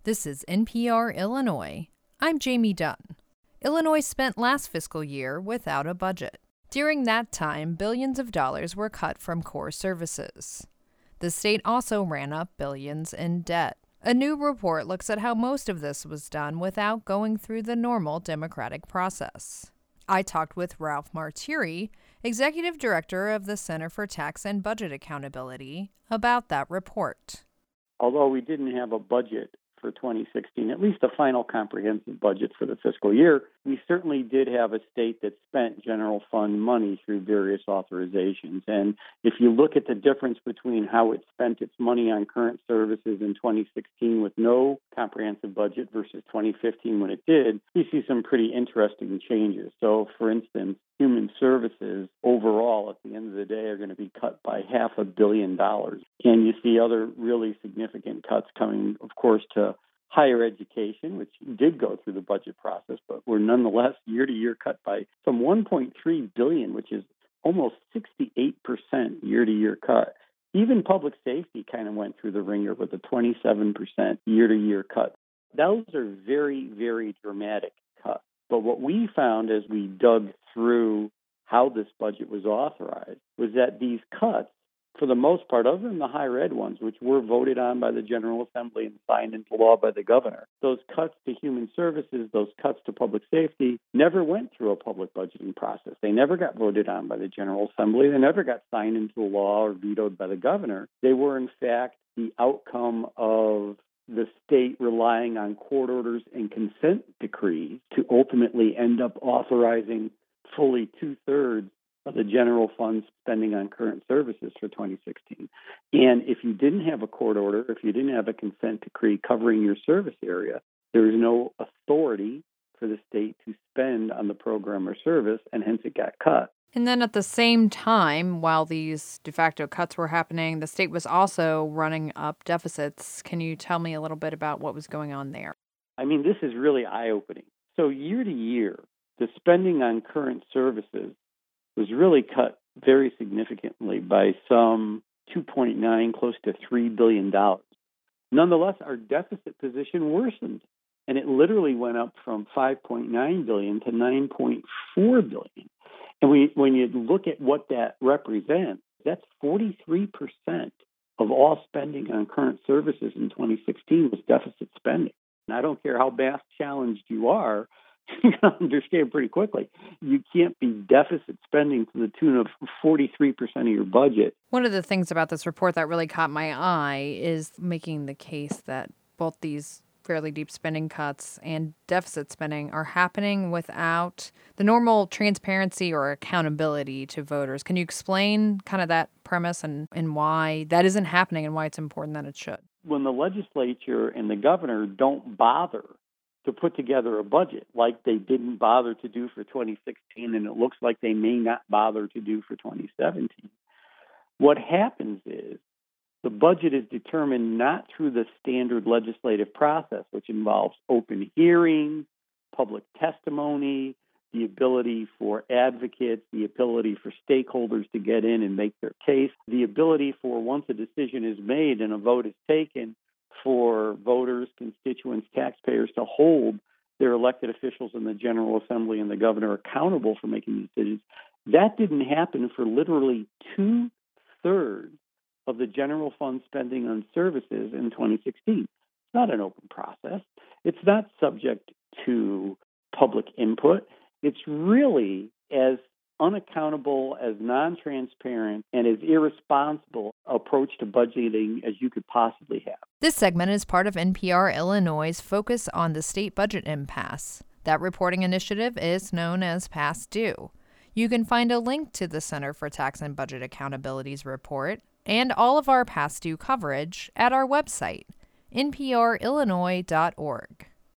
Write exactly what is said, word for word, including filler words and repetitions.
This is N P R Illinois. I'm Jamie Dunn. Illinois spent last fiscal year without a budget. During that time, billions of dollars were cut from core services. The state also ran up billions in debt. A new report looks at how most of this was done without going through the normal democratic process. I talked with Ralph Martiri, Executive Director of the Center for Tax and Budget Accountability, about that report. Although we didn't have a budget for twenty sixteen, at least a final comprehensive budget for the fiscal year, we certainly did have a state that spent general fund money through various authorizations. And if you look at the difference between how it spent its money on current services in twenty sixteen with no comprehensive budget versus twenty fifteen when it did, you see some pretty interesting changes. So, for instance, human services overall at the end of the day are going to be cut by half a billion dollars. And you see other really significant cuts coming, of course, to higher education, which did go through the budget process, but were nonetheless year-to-year cut by some one point three billion dollars, which is almost sixty-eight percent year-to-year cut. Even public safety kind of went through the ringer with a twenty-seven percent year-to-year cut. Those are very, very dramatic cuts. But what we found as we dug through how this budget was authorized was that these cuts, for the most part, other than the higher ed ones, which were voted on by the General Assembly and signed into law by the governor, those cuts to human services, those cuts to public safety, never went through a public budgeting process. They never got voted on by the General Assembly. They never got signed into law or vetoed by the governor. They were, in fact, the outcome of the state relying on court orders and consent decrees to ultimately end up authorizing fully two-thirds of the general fund spending on current services for twenty sixteen. And if you didn't have a court order, if you didn't have a consent decree covering your service area, there is no authority for the state to spend on the program or service, and hence it got cut. And then at the same time, while these de facto cuts were happening, the state was also running up deficits. Can you tell me a little bit about what was going on there? I mean, this is really eye-opening. So year to year, the spending on current services was really cut very significantly by some two point nine, close to three billion dollars. Nonetheless, our deficit position worsened, and it literally went up from five point nine billion dollars to nine point four billion dollars. And we, when you look at what that represents, that's forty-three percent of all spending on current services in twenty sixteen was deficit spending. And I don't care how math challenged you are, you can understand pretty quickly, you can't be deficit spending to the tune of forty-three percent of your budget. One of the things about this report that really caught my eye is making the case that both these fairly deep spending cuts and deficit spending are happening without the normal transparency or accountability to voters. Can you explain kind of that premise and, and why that isn't happening and why it's important that it should? When the legislature and the governor don't bother to put together a budget like they didn't bother to do for twenty sixteen, and it looks like they may not bother to do for twenty seventeen, what happens is the budget is determined not through the standard legislative process, which involves open hearings, public testimony, the ability for advocates, the ability for stakeholders to get in and make their case, the ability for, once a decision is made and a vote is taken, for voters, constituents, taxpayers to hold their elected officials in the General Assembly and the governor accountable for making decisions. That didn't happen for literally two-thirds of the general fund spending on services in twenty sixteen. It's not an open process. It's not subject to public input. It's really as unaccountable, as non-transparent, and as irresponsible approach to budgeting as you could possibly have. This segment is part of N P R Illinois' focus on the state budget impasse. That reporting initiative is known as Past Due. You can find a link to the Center for Tax and Budget Accountability's report and all of our Past Due coverage at our website, N P R Illinois dot org.